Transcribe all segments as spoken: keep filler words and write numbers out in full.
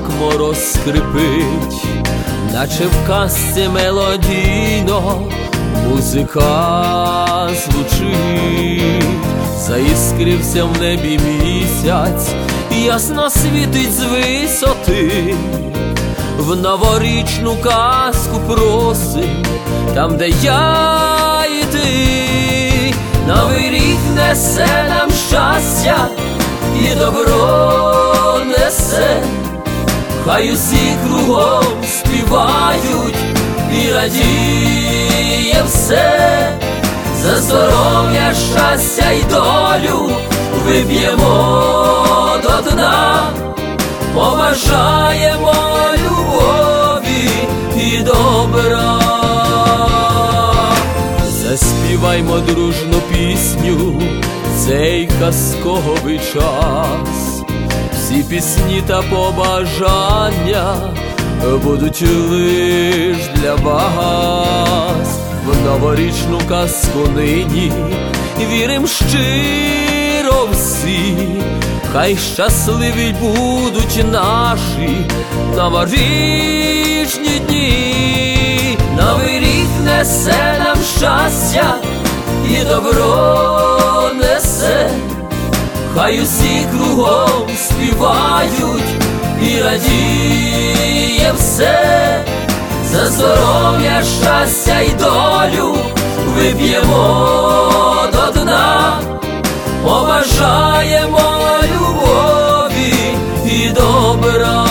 мороз скрипить, наче в казці мелодійно музика звучить. Заіскрився в небі місяць, ясно світить з висоти. В новорічну казку просим, там, де я і ти. Новий рік несе нам щастя і добро несе. Хай усі кругом співають і радіє все. За здоров'я, щастя й долю вип'ємо до дна. Побажаємо любові і добра. Заспіваймо дружну пісню цей казковий час. Всі пісні та побажання будуть лиш для вас. В новорічну казку нині вірим щиро всі. Хай щасливі будуть наші новорічні дні. Новий рік несе нам щастя і добро несе. Хай усі кругом співають і радіє все. За здоров'я, щастя й долю вип'ємо до дна. Побажаємо любові і добра.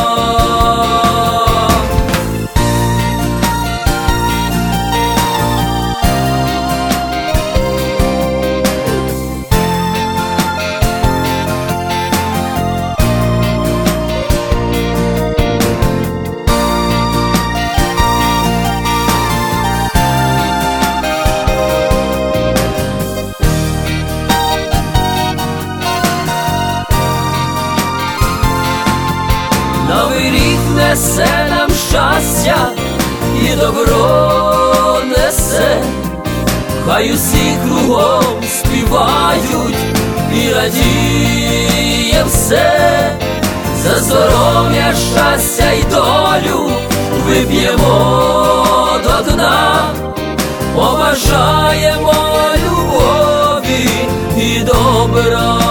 Новий рік несе нам щастя і добро несе. Хай усі кругом співають і радіє все. За здоров'я, щастя й долю вип'ємо до дна. Побажаємо любові і добра.